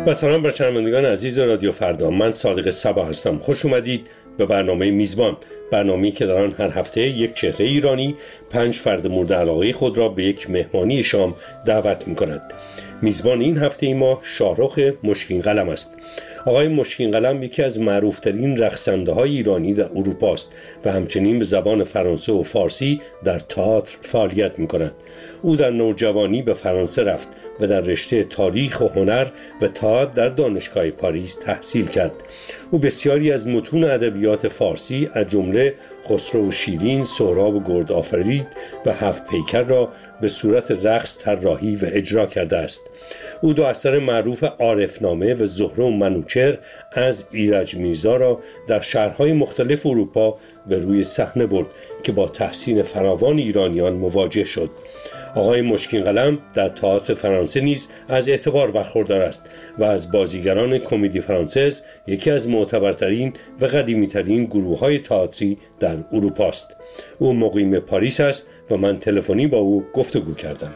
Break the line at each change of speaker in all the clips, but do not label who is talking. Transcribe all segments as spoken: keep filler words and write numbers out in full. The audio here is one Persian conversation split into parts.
با سلام بر شنوندگان عزیز رادیو فردا، من صادق صبا هستم. خوش اومدید به برنامه میزبان، برنامه‌ای که در آن هر هفته یک چهره ایرانی پنج فرد مورد علاقه خود را به یک مهمانی شام دعوت می‌کند. میزبان این هفته ما شاهرخ مشکین قلم است. آقای مشکین قلم یکی از معروفترین رقصنده‌های ایرانی در اروپا است و همچنین به زبان فرانسه و فارسی در تئاتر فعالیت می‌کند. او در نوجوانی به فرانسه رفت و در رشته تاریخ و هنر و تئاتر در دانشگاه پاریس تحصیل کرد. او بسیاری از متون ادبیات فارسی از جمله خسرو و شیرین، سهراب و گرد آفرید و هفت پیکر را به صورت رقص طراحی و اجرا کرده است. او دو اثر معروف عارفنامه و زهره و منوچهر از ایرج میرزا را در شهرهای مختلف اروپا به روی صحنه برد که با تحسین فراوان ایرانیان مواجه شد. آقای مشکین قلم در تئاتر فرانسه نیز از اعتبار برخوردار است و از بازیگران کمدی فرانسز یکی از معتبرترین و قدیمی‌ترین گروه‌های تئاتری در اروپا است. او مقیم پاریس است و من تلفنی با او گفتگو کردم.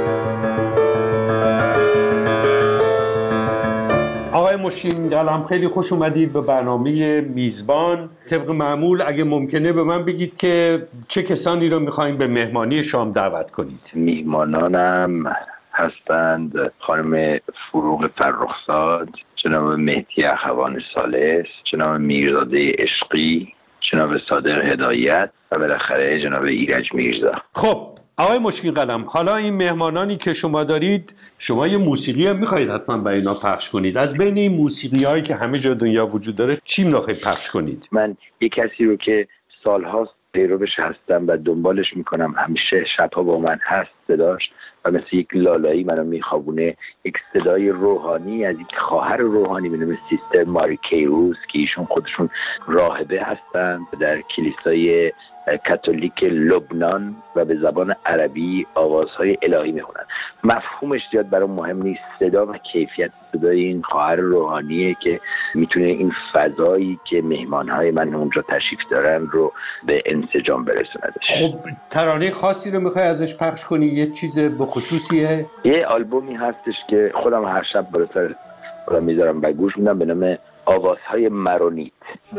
آقای مشکین قلم، خیلی خوش اومدید به برنامه میزبان. طبق معمول اگه ممکنه به من بگید که چه کسانی رو میخواین به مهمانی شام دعوت کنید؟
میهمانانم هستند خانم فروغ فرخزاد، جناب مهدی اخوان ثالث، جناب میرزاده عشقی، جناب صادق هدایت و بالاخره جناب ایرج میرزا.
خب آقای مشکین قلم، حالا این مهمانانی که شما دارید، شما یه موسیقی هم میخواید حتما برای اینا پخش کنید. از بین این موسیقی هایی که همه جا دنیا وجود داره چی میخواید پخش کنید؟
من یک کسی رو که سالهاست پیروش هستم و دنبالش میکنم، همیشه شبها با من هست صداش و مثل یک لالایی منو میخوابونه، یک صدای روحانی از یک خواهر روحانی به نام سیستر ماری کیروس که ایشون خودشون راهبه هستند در کلیسای کاتولیک لبنان و به زبان عربی آوازهای الهی میخونن. مفهومش زیاد برام مهم نیست، صدا و کیفیت صدای این خواهر روحانیه که میتونه این فضایی که مهمانهای من اونجا تشریف دارن رو به انسجام برسوندش.
خب ترانه خاصی رو میخوای ازش پخش کنی؟ یه چیز به خصوصیه؟
یه آلبومی هستش که خودم هر شب بالا سر خودم میذارم و گوش میدم به نام آوازهای مرونیت.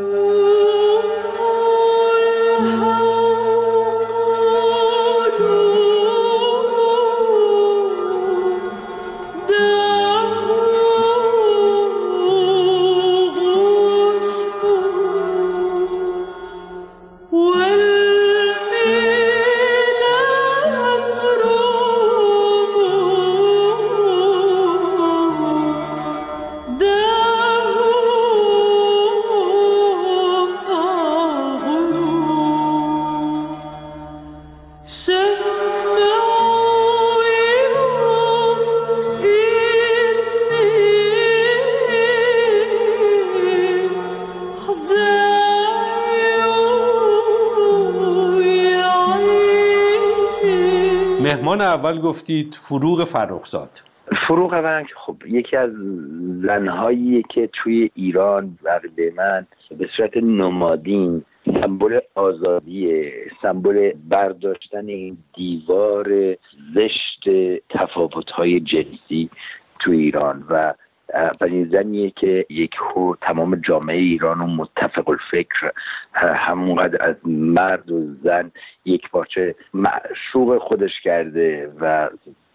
مهمان اول گفتید فروغ فرخزاد.
فروغ فرخزاد خب یکی از زنهایی که توی ایران بقیده من به صورت نمادین سمبل آزادیه، سمبل برداشتن این دیوار زشت تفاوت‌های جنسی تو ایران و اولین زنیه که یک هو تمام جامعه ایران و متفق الفکر همونقدر از مرد و زن یک پارچه معشوق خودش کرده و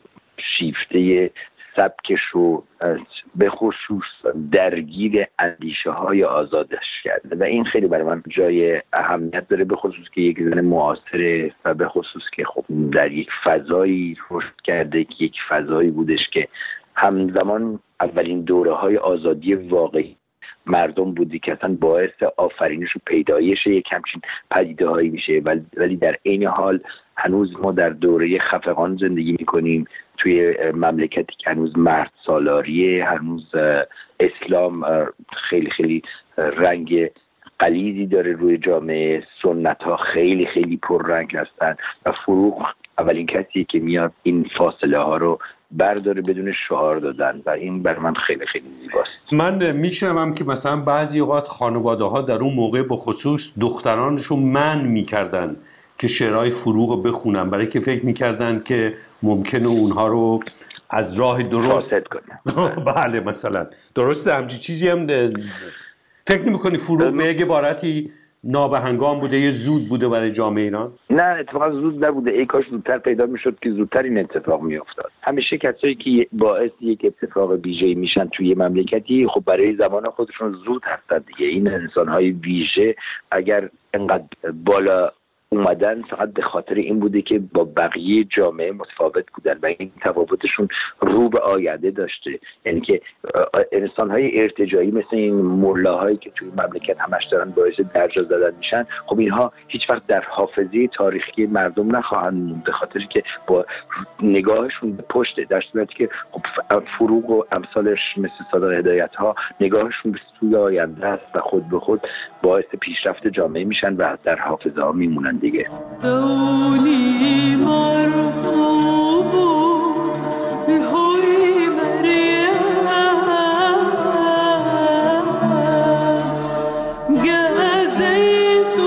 شیفته سبکش رو به خصوص درگیر اندیشه های آزادش کرده و این خیلی برای من جای اهمیت داره، به خصوص که یک زن معاصره و به خصوص که خب در یک فضایی رشد کرده که یک فضایی بودش که همزمان اولین دوره های آزادی واقعی مردم بودی که اصلا باعث آفرینش و پیدایش یک همچین پدیده هایی میشه، ولی در عین حال هنوز ما در دوره خفقان زندگی میکنیم توی مملکتی که هنوز مرد سالاریه، هنوز اسلام خیلی خیلی رنگ غلیظی داره روی جامعه، سنت ها خیلی خیلی پررنگ هستن و فروغ اولین کسی که میاد این فاصله ها رو برداره بدون شعار دادن و این بر من خیلی خیلی زیباست.
من میشنوم که مثلا بعضی اوقات خانواده ها در اون موقع به خصوص دخترانشون منع میکردن که شعرهای فروغ رو بخونن، برای که فکر میکردن که ممکنه اونها رو از راه درست
فاسد کنه.
بله مثلا درسته همچین چیزی هم ده... فکر نمی‌کنی فروغ به یک عبارتی نابهنگام بوده یا زود بوده برای جامعه ایران؟
نه اتفاقا زود نبوده، ای کاش زودتر پیدا میشد که زودتر این اتفاق میافتاد. همیشه کسایی که باعث یک اتفاق ویژه‌ای میشن توی مملکتی خب برای زمان خودشون زود هستن دیگه. این انسان‌های ویژه اگر انقدر بالا اومدن فقط به خاطر این بوده که با بقیه جامعه متفاوت بودن و این تفاوتشون رو به آینده داشته. یعنی که انسان‌های ارتجاعی مثل این ملاهایی که توی مملکت همش دارن باعث درجا زدن میشن، خب اینها هیچ وقت در حافظه تاریخی مردم نخواهند موند به خاطری که با نگاهشون به پشت، در صورتی که خب فروغ و امثالش مثل صادق هدایت ها نگاهشون به سوی آینده است و خود به خود باعث پیشرفت جامعه میشن و در حافظه ها میمونن دیگه.
دونی مرغوب الهوی مریم گزیت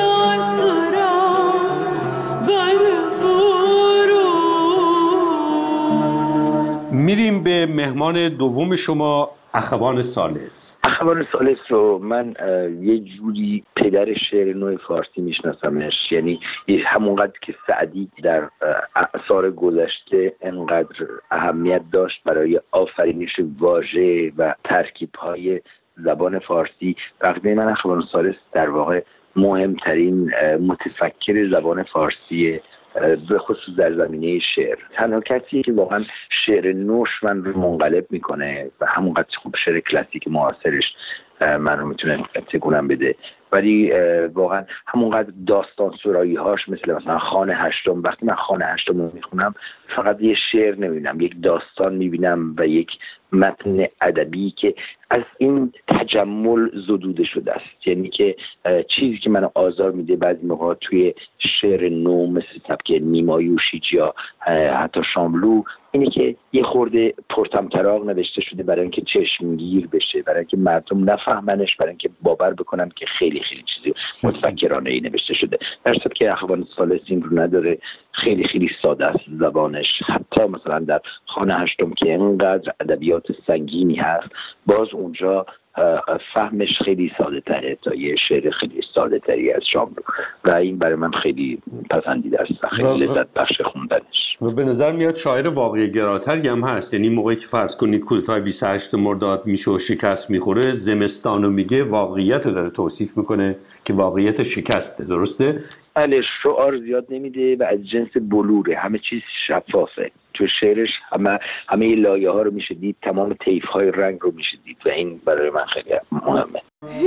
بعطرات بربورو.
میریم به مهمان دوم شما، اخوان ثالث.
اخوان ثالث رو من یه جوری پدر شعر نو فارسی میشناسمش، یعنی همونقدر که سعدی در اعصار گذشته انقدر اهمیت داشت برای آفرینش واژه و ترکیب‌های زبان فارسی، بقیه من اخوان ثالث در واقع مهمترین متفکر زبان فارسیه، به خصوص در زمینه شعر. تنها کسی که واقعا شعر نوش من رو منقلب میکنه و همونقدر خوب شعر کلاسیک معاصرش من رو میتونه تکونم بده، ولی واقعا همونقدر داستان سرایی هاش مثل مثلا خان هشتم، وقتی من خان هشتم رو میخونم فقط یه شعر نمیبینم، یک داستان میبینم و یک متن ادبی که از این تجمل زدوده شده است. یعنی که چیزی که منو آزار میده بعضی موقع توی شعر نو مثل سبک نیما یوشیج یا حتی شاملو اینه که یه خورده پرطمطراق نوشته شده برای اینکه چشمگیر بشه، برای اینکه مردم نفهمنش، برای اینکه باور بکنن که خیلی خیلی چیزی متفکرانه ای نوشته شده. در صورتی که اخوان ثالث این رو نداره، خیلی خیلی ساده است زبانش. حتی مثلا در خان هشتم که اینقدر ادبیات سنگینی هست، باز اونجا فهمش خیلی ساده تره تا یه شعر خیلی ساده تری از شاملو و این برای من خیلی پسندیده است، خیلی لذت بخش خوندنش.
و به نظر میاد شاعر واقعی گراتری هم هست. یعنی موقعی که فرض کنید کودتای بیست و هشت مرداد میشه و شکست میخوره، زمستانو میگه واقعیت رو داره توصیف میکنه که واقعیت شکسته. درسته؟
بله، شعار زیاد نمیده و از جنس بلوره، همه چیز شفافه. تو شعرش همه همه لایه ها رو میشه دید، تمام طیف های رنگ رو میشه دید و این برای من خیلی مهمه.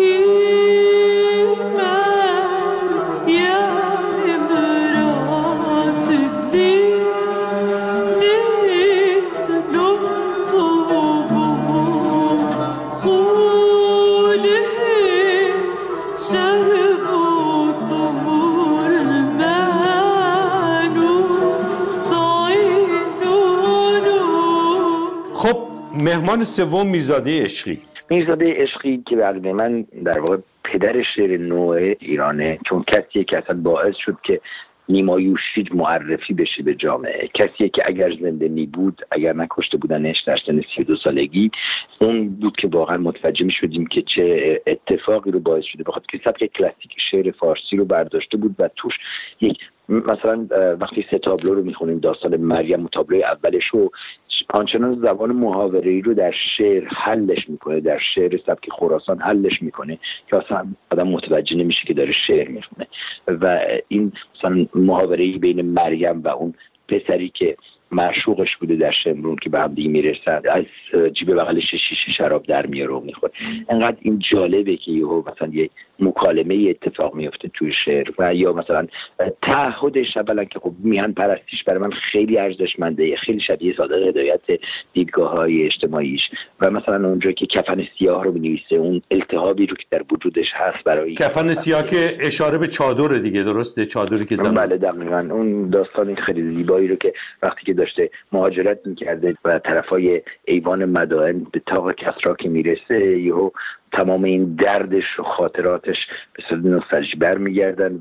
مهمان سوم میرزاده عشقی.
میرزاده عشقی که برای من در واقع پدر شعر نو ایرانه، چون کسیه که اصلا باعث شد که نیما یوشیج معرفی بشه به جامعه، کسیه که اگر زنده می بود، اگر نکشته بودنش در سن سی و دو سالگی، اون بود که واقعا متوجه می شدیم که چه اتفاقی رو باعث شده، بخاطر که سبک کلاسیک شعر فارسی رو برداشته بود و توش یک مثلا وقتی سه تابلو رو میخونیم، داستان مریم و تابلوی اولش رو آنچنان زبان محاوره‌ای رو در شعر حلش میکنه، در شعر سبک خراسان حلش میکنه که اصلا آدم متوجه نمیشه که داره شعر میخونه. و این مثلا محاوره‌ای بین مریم و اون پسری که معشوقش بوده در شمرون که به هم دیگه میرسن، از جیب بغلش شیشه شراب در میاره و میخوره. انقدر این جالبه که یهو مثلا یه مکالمه اتفاق میفته توی شعر. و یا مثلا تعهدش اولا که خب میهن پرستیش برای من خیلی ارزشمنده، خیلی شبیه صادق هدایت دیدگاه‌های اجتماعیش. و مثلا اونجا که کفن سیاه رو بنویسه، اون التهابی رو که در وجودش هست برای
کفن سیاه که اشاره به چادر دیگه، درسته؟ چادری که زمان
بله دقیقاً اون داستان خیلی زیبایی رو که وقتی که داشته مهاجرت میکرده و طرفای ایوان مدائن به طاق کسرا که میرسه، یهو تمام این دردش و خاطراتش به صورت نوستالژی برمیگردن و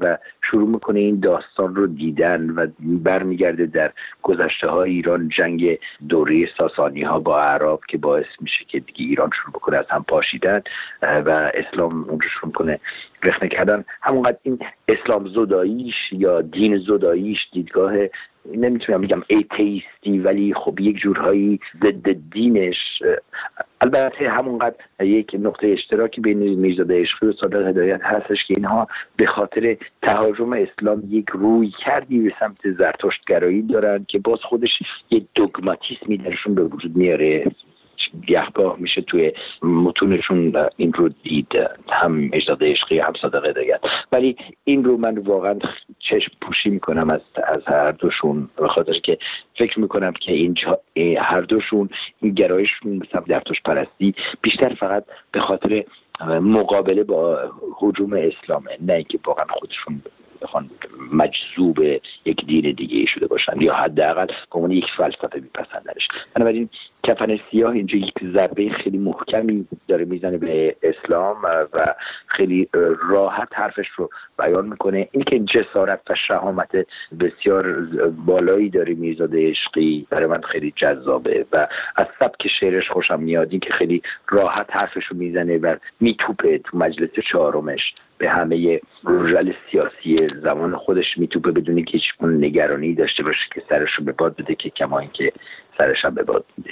شروع میکنه این داستان رو دیدن و برمیگرده در گذشته های ایران، جنگ دوره ساسانی ها با اعراب که باعث میشه که دیگه ایران شروع بکنه از هم پاشیدن و اسلام اونجا شروع کنه رخنه کردن. همونقدر این اسلام زداییش یا دین زداییش، دیدگاه نمیتونم بگم ایتیستی ولی خب یک جورهایی ضد دینش، البته همونقدر یک نقطه اشتراکی بین میرزاده عشقی و صادق هدایت هستش که اینها به خاطر تهاجم اسلام یک روی کردی به سمت زرتشتگرایی دارن که باز خودش یک دوگماتیسمی درشون به وجود میاره. گهگاه میشه توی متونشون این رو دید، هم میرزاده عشقی هم صادق هدایت، ولی این رو من واقعا چشم پوشی میکنم از از هر دوشون، به خاطر که فکر میکنم که اینجا هر دوشون این گرایششون به سمت زرتشت پرستی بیشتر فقط به خاطر مقابله با هجوم اسلامه، نه اینکه واقعا خودشون بخوان مجذوب یک دین دیگه شده باشن یا حداقل به عنوان یک فلسفه میپسندنش. بنابراین کفن سیاه اینجا یک ضربه خیلی محکمی داره میزنه به اسلام و خیلی راحت حرفش رو بیان میکنه. این که جسارت و شهامت بسیار بالایی داره میرزاده عشقی، برای من خیلی جذابه و از سبک شعرش خوشم میاد، این که خیلی راحت حرفش رو میزنه و میتوپه تو مجلس چهارمش به همه رجال سیاسی زمان خودش، میتوپه بدون که هیچ نگرانی داشته باشه که سرش رو به باد بده، که کما این که سرش هم به باد بده.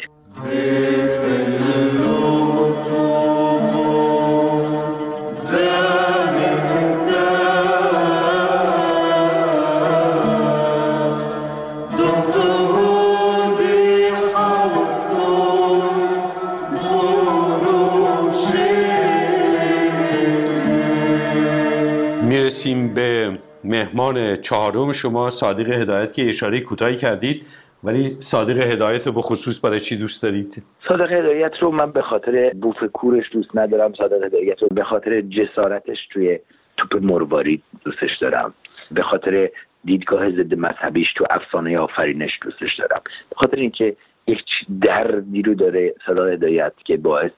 میرسیم به مهمان چهارم شما، صادق هدایت، که اشاره کوتاهی کردید، ولی صادق هدایت رو به خصوص برای چی دوست دارید؟
صادق هدایت رو من به خاطر بوف کورش دوست ندارم، صادق هدایت رو به خاطر جسارتش توی توپ مروارید دوستش دارم، به خاطر دیدگاه ضد مذهبیش تو افسانه آفرینش دوستش دارم، به خاطر اینکه یک دردی رو داره صادق هدایت که باعث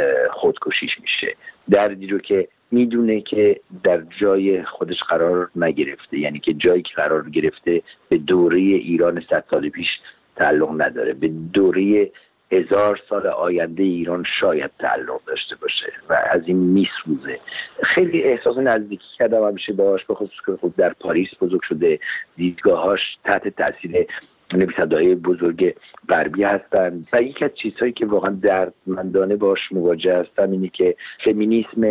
خودکشیش میشه، دردی رو که میدونه که در جای خودش قرار نگرفته، یعنی که جایی که قرار گرفته به دوره ایران صد سال پیش تعلق نداره، به دوره هزار سال آینده ایران شاید تعلق داشته باشه و از این میسوزه. خیلی احساس نزدیکی کردم همیشه باهاش، به خصوص که خود در پاریس بزرگ شده، دیدگاهاش تحت تاثیر نویسنده‌های بزرگ غربی هستن و یکی از چیزهایی که واقعا دردمندانه باش مواجه هستم اینه که فمینیسم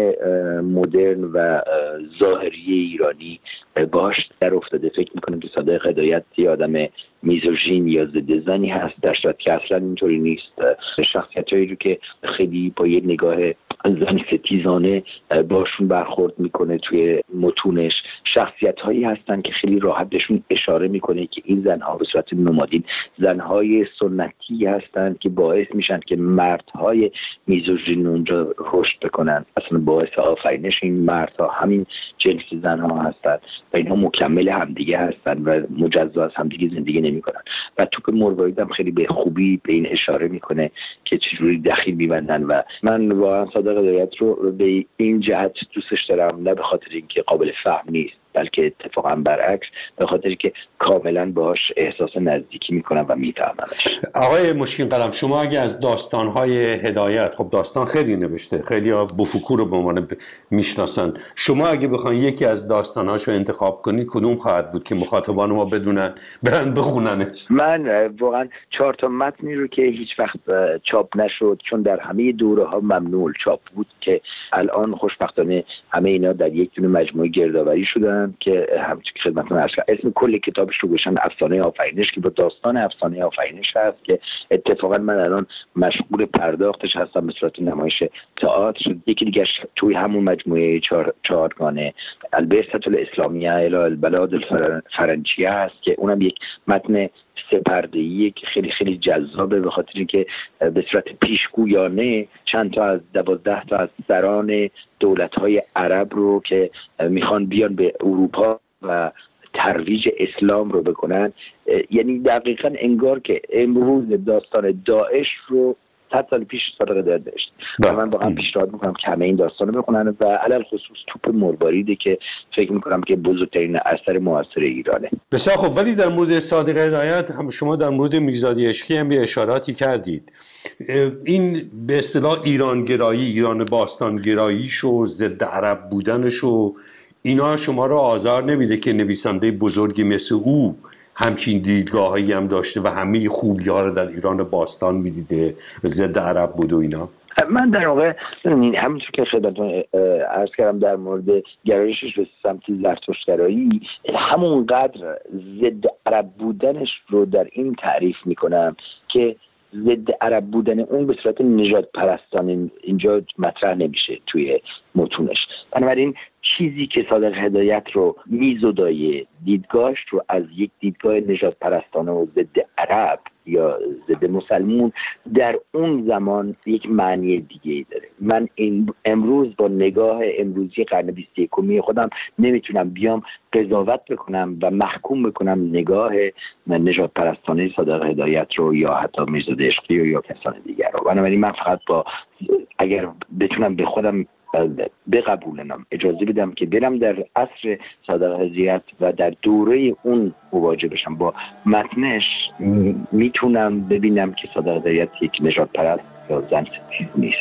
مدرن و ظاهری ایرانی باش در افتاده. فکر میکنم که صادق هدایت یه آدم میزوژین یا ضد زنی هست، در صورتی که اصلا اینطوری نیست. شخصیتایی رو که خیلی با یه نگاه زن ستیزانه باشون برخورد میکنه توی متونش، شخصیت‌هایی هستن که خیلی راحت بهشون اشاره میکنه که این زنها به صورت نمادین زنهای سنتی هستن که باعث میشن که مردهای میزوژین اونجا رشد بکنن. اصلا باعث آفرینش این مردها همین جنس زنها هستن و اینها مکمل همدیگه هستن و مجزا از همدیگه زندگی نمیکنن و توپ مروارید هم خیلی به خوبی به این اشاره میکنه که چجوری دخیل میبندن و من واقعا صادق هدایت رو به این جهت دوستش دارم، نه به خاطر اینکه قابل فهم نیست، بلکه اتفاقا برعکس، به خاطر که کاملا باهاش احساس نزدیکی میکنم و میفهممش.
آقای مشکین قلم، شما اگه از داستان‌های هدایت، خب داستان خیلی نوشته، خیلی ها بوفکو رو به عنوان میشناسن، شما اگه بخواید یکی از داستان‌هاشو انتخاب کنید کدوم خواهد بود که مخاطبان ما بدونن برن بخوننش؟
من واقعا چهار تا متنی رو که هیچ وقت چاپ نشد، چون در همه دوره‌ها ممنوع چاپ بود، که الان خوشبختانه همه اینا در یک دونه مجموعه گردآوری شدن که همچنین که خدمتتون عرض کردم اسم کل کتابش رو گذاشتن افسانه آفرینش، که با داستان افسانه آفرینش هست که اتفاقا من الان مشغول پرداختش هستم به صورت نمایش تئاتر. یکی دیگه توی همون مجموعه چهار چهارگانه البرسة الاسلامیه الی البلاد الفرنچیه هست که اونم یک متن سه پرده‌ایه که خیلی خیلی جذابه، به خاطر اینکه به صورت پیشگویانه چند تا از دوازده تا از سران دولت‌های عرب رو که میخوان بیان به اروپا و ترویج اسلام رو بکنن، یعنی دقیقاً انگار که امروز داستان داعش رو صد سال پیش صادق هدایت نوشته. و من واقعا پیشنهاد میکنم که همه این داستان رو بخونن و علل خصوص توپ مرواریده که فکر میکنم که بزرگترین اثر معاصر ایرانه.
بسیار خوب. ولی در مورد صادق هدایت هم شما در مورد میرزادی عشقی هم یه اشاراتی کردید. این به اصطلاح ایرانگرایی، ایران باستانگراییش و ضد عرب بودنش و اینا شما رو آزار نمیده که نویسنده بزرگی مثل او همچین دیدگاهایی هم داشته و همه خوبی‌ها رو در ایران باستان میدیده، ضد عرب بود و اینا؟
من در واقع همونطور که خدمتتون عرض کردم در مورد گرایشش به سمت زرتشتگرایی همونقدر ضد عرب بودنش رو در این تعریف میکنم که ضد عرب بودن اون به صورت نژاد پرستانه اینجا مطرح نمیشه توی متونش. بنابراین چیزی که صادق هدایت رو میزدای دیدگاهش رو از یک دیدگاه نژاد پرستانه و ضد عرب یا ضد مسلمون در اون زمان یک معنی دیگه ای داره. من این امروز با نگاه امروزی قرن بیست و یکم خودم نمیتونم بیام قضاوت بکنم و محکوم بکنم نگاه نژاد پرستانه صادق هدایت رو یا حتی میرزا عشقی یا کسان دیگر رو. بنابراین من فقط با اگر بتونم به خودم بقبولنم اجازه بدم که برم در عصر صادق هدایت و در دوره اون مواجه بشم با متنش، میتونم ببینم که صادق هدایت یک نژاد پرست یا زن ستیز نیست.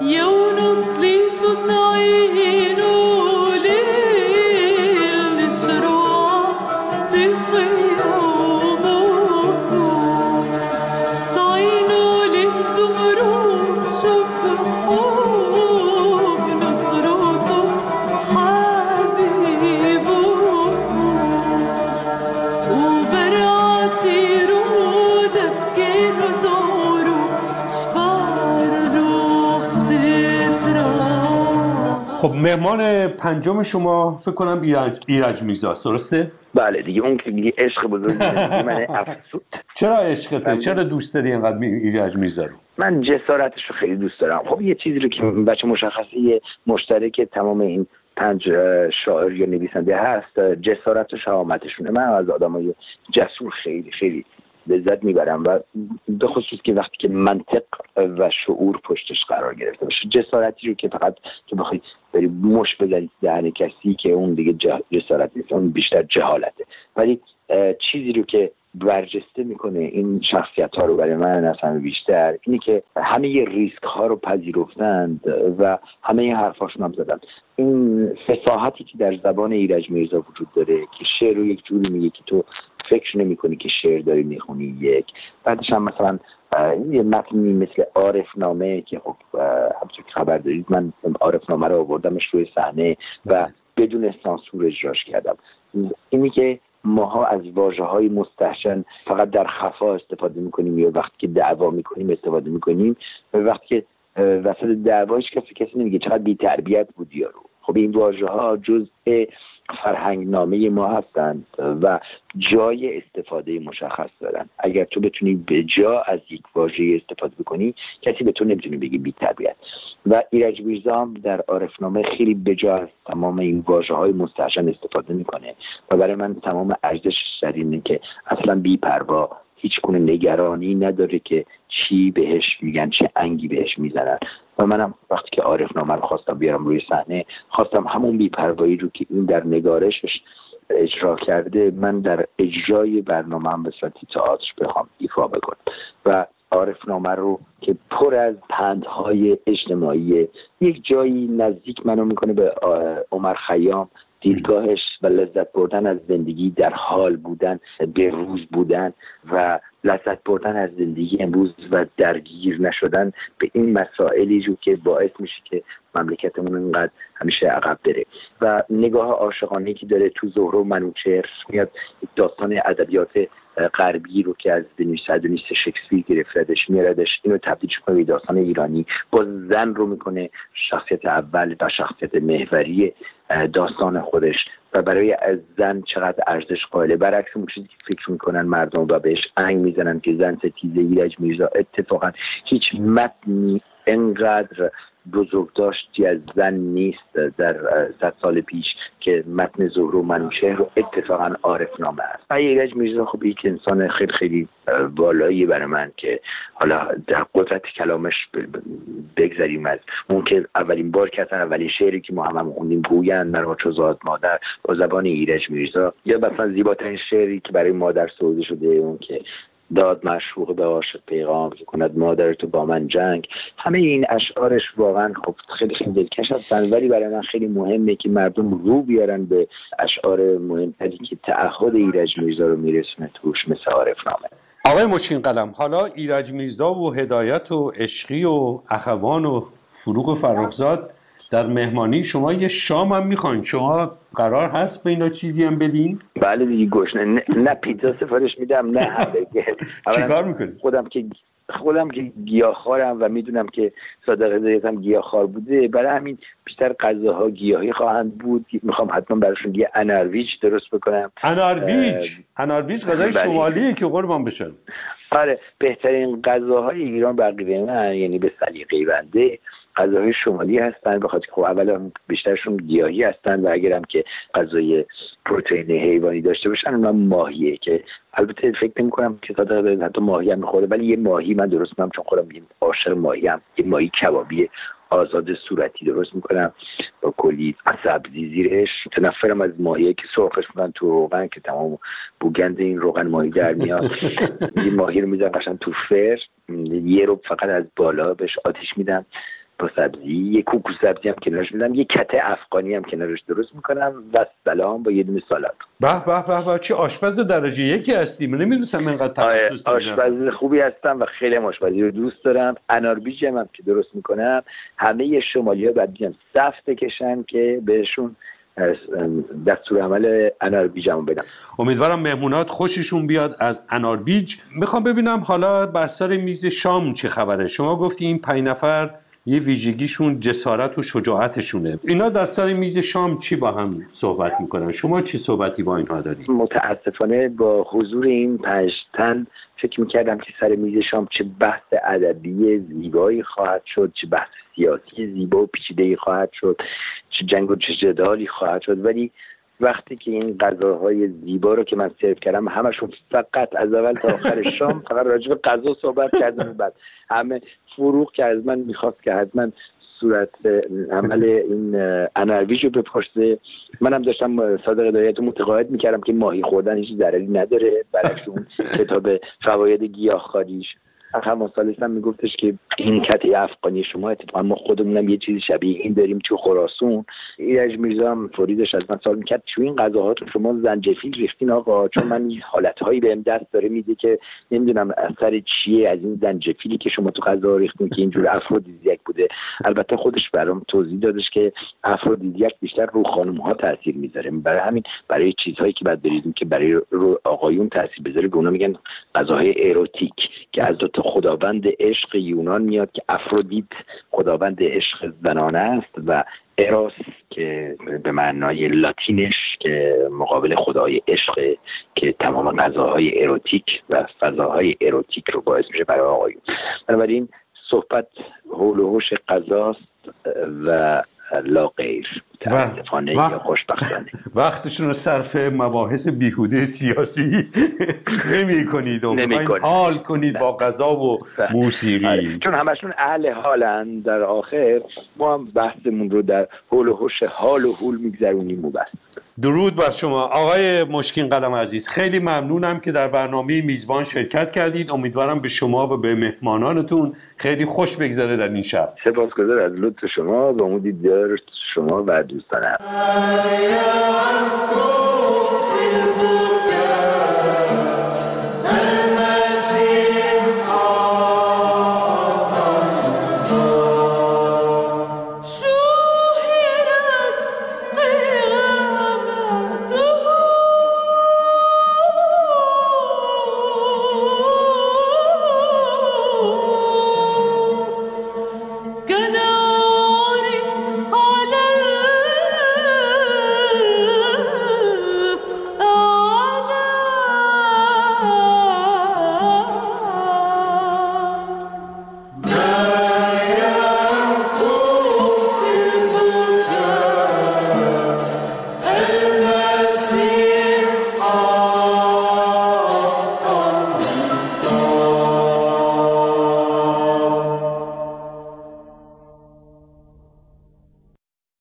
خب مهمان پنجم شما فکر کنم ایرج, ایرج میرزاست، درسته؟
بله دیگه، اون که دیگه عشق بزرگی من افسود.
چرا عشقته؟ چرا دوست داری اینقدر ایرج میرزا رو؟
من جسارتش رو خیلی دوست دارم. خب یه چیزی رو که بچه مشخصی مشترک تمام این پنج شاعر یا نویسنده هست، جسارت و شهامتشونه. من از آدمای جسور خیلی خیلی لذت میبرم و به خصوص که وقتی که منطق و شعور پشتش قرار گرفته باشه. جسارتی رو که فقط که بخوای بری مش بزنی دهن کسی که اون دیگه جسارت نیست، اون بیشتر جهالته. ولی چیزی رو که برجسته میکنه این شخصیت ها رو برای من از همه بیشتر اینی که همه ریسک ها رو پذیرفتند و همه حرفاشون هم زدن. این فصاحتی که در زبان ایرج میرزا وجود داره که شعر رو یک جوری میگه که تو فکر نمی کنی که شعر داری میخونی. یک بعدش هم مثلا یه متنی مثل عارف نامه که خب همونطور که خبر دارید من عارف نامه رو آوردمش روی صحنه و بدون سانسور اجراش کردم. اینی که ماها از واژه‌های مستحسن فقط در خفا استفاده میکنیم یا وقتی که دعوا میکنیم استفاده میکنیم و وقتی که وسط دعواش کسی کسی نمیگه چقدر بی تربیت بود یارو. خب این واژه‌ها جزء فرهنگ نامه ما هستند و جای استفاده مشخص دارن. اگر تو بتونی به جا از یک واژه استفاده بکنی کسی به تو نمیتونه بگه بی تربیت. و ایرج میرزا در عارفنامه خیلی به جا از تمام این واژه‌های مستحسن استفاده میکنه و برای من تمام ارزشش در اینه که اصلا بی پروا، هیچ گونه نگرانی نداره که چی بهش میگن، چه انگی بهش میزنن. و منم وقتی که عارفنامه رو خواستم بیارم روی صحنه خواستم همون بی‌پروایی رو که این در نگارشش اجرا کرده من در اجرای برنامه هم به صورت تئاتر بخوام ایفا بکنم. و عارفنامه رو که پر از پندهای اجتماعی، یک جایی نزدیک منو میکنه به عمر خیام، دیدگاهش و لذت بردن از زندگی، در حال بودن، به روز بودن و لذت بردن از زندگی امروز و درگیر نشدن به این مسائلی رو که باعث میشه که مملکتمون اینقدر همیشه عقب بره. و نگاه عاشقانه‌ای که داره تو زهره و منوچهر، میاد داستان ادبیات غربی رو که از نویسنده شکسپیر گرفتهش میاردش، اینو تبدیل کنه به داستان ایرانی، با زن رو میکنه شخصیت اول و شخصیت محوری داستان خودش و برای از زن چقدر ارزش قائله، برعکس اون چیزی که فکر میکنن مردم و بهش انگ میزنن که زن ستیزه. ایرج میرزا اتفاقا هیچ متنی انقدر بزرگداشتی از زن نیست در صد سال پیش که متن زهره و منوچهر رو اتفاقا عارفنامه است. ایرج میرزا خب یک انسان خیلی خیلی بالایی برای من که حالا در قدرت کلامش بگذاریم از اون که اولین بار که اصلا اولین شعری که ما هم خوندیم گویند مرا چو زاد مادر با زبان ایرج میرزا، یا مثلا زیباترین شعری که برای مادر سروده شده اون که داد مشوق به عاشق پیغام که کند مادر تو با من جنگ. همه این اشعارش واقعا خب خیلی خیلی دلکش هستن، ولی برای من خیلی مهمه که مردم رو بیارن به اشعار مهمتری که تعهد ایرج میرزا رو میرسونه توش، مثل عارفنامه.
آقای مشکین قلم، حالا ایرج میرزا و هدایت و عشقی و اخوان و فروغ فرخزاد در مهمانی شما یه شام هم میخواین، شما قرار هست به اینا چیزی هم بدین؟
بله دیگه، گشنه نه, نه پیتزا سفارش میدم نه همبرگر.
چیکار میکنی؟
خودم که خودم که گیاهخوارم و میدونم که صادق هدایتم گیاهخوار بوده، برای همین بیشتر غذاها گیاهی خواهند بود. میخوام حتما براشون یه انارویج درست بکنم.
انارویج انارویج غذای شمالیه که قربان بشن.
آره، بهترین غذاهای ایران بقیه من، یعنی به سلیقه بنده، غذاهای شمالی هستن، بخاطر که خب اولا بیشترشون گیاهی هستن و اگرم که غذای پروتئین حیوانی داشته باشن اونم ماهیه، که البته فکر نمی‌کنم که صادق حتی ماهی هم می‌خوره، ولی یه ماهی من درست می‌کنم چون خودم یه عاشق ماهی ام. یه ماهی کبابی آزاد صورتی درست می‌کنم با کلی سبزی زیرش. متنفرم از ماهی که سرخش می‌کنن تو روغن که تمام بوگند این روغن ماهی در میاد. یه ماهی رو می‌ذارم قشنگ تو فر، یه رو فقط از بالا بهش آتیش میدم با سبزی، یه کوکو سبزی هم کنارش میدم، یه کته افغانی هم کنارش درست میکنم و سلام با یه دونه سالاد.
به به به به، چه آشپز درجه یکی هستی. من نمیدونستم اینقدر تخصص داری.
آشپز خوبی هستم و خیلی آشپزی رو دوست دارم. اناربیج هم که درست میکنم، همه شمالی‌ها بعد بیان صف بکشن که بهشون دستور عمل اناربیجمو بدم.
امیدوارم مهمونات خوششون بیاد از اناربیج. میخوام ببینم حالا بر سر میز شام چه خبره. شما گفتی این پنج نفر یه ویژگیشون جسارت و شجاعتشونه. اینا در سر میز شام چی با هم صحبت میکنن؟ شما چی صحبتی با اینها دارید؟
متاسفانه با حضور این پنج تن فکر میکردم که سر میز شام چه بحث ادبی زیبایی خواهد شد، چه بحث سیاسی زیبا و پیچیده‌ای خواهد شد، چه جنگ و چه جدالی خواهد شد. ولی وقتی که این غذاهای زیبا رو که من سرو کردم، همشون فقط از اول تا آخر شام فقط راجع به غذا صحبت کردن. بعد همه فروغ که از من میخواست که حتما صورت عمل این انارویج رو بپرسه، منم داشتم صادق هدایت رو متقاعد میکردم که ماهی خوردن هیچ ضرری نداره، برعکس اون کتاب فواید گیاهخواریش. همون سالش هم میگفتش که این کته افغانی شما، اتفاقا ما خودمونم یه چیزی شبیه این داریم تو خراسان. ایرج میرزا هم فریدش از من سوال میکرد تو این غذاهاتون شما زنجفیل ریختین آقا؟ چون من حالتهایی بهم دست داره میده که نمیدونم اثر چیه از این زنجفیلی که شما تو غذا ریختین که اینجور افرودیزیاک بوده. البته خودش برام توضیح دادش که افرودیزیاک بیشتر رو خانم ها تاثیر میذاره، برای همین برای چیزهایی که بعد بریدیم که برای رو آقایون تاثیر بذاره به اونا میگن غذاهای اروتیک، که از دو تا خداوند عشق یونان میاد که افرودیت خداوند عشق زنانه است و اروس که به معنای لاتینش که مقابل خدای عشق، که تمام غذاهای اروتیک و فضاهای اروتیک رو باعث میشه برای آقایون. بنابراین صحبت حول و حوش غذاست و لا غیر، متاسفانه یا خوشبختانه.
وقتشون رو صرف مباحث بیهوده سیاسی نمی کنید و میخواین حال کنید با غذا و موسیقی،
چون همشون اهل حالن. در آخر ما هم بحثمون رو در حول و حوش حال و حول میگذرونیم و بس.
درود بر شما آقای مشکین قلم عزیز، خیلی ممنونم که در برنامه میزبان شرکت کردید. امیدوارم به شما و به مهمانانتون خیلی خوش بگذره در این شب.
سپاسگزار از لطف شما و امید دیدار شما و دوستانم.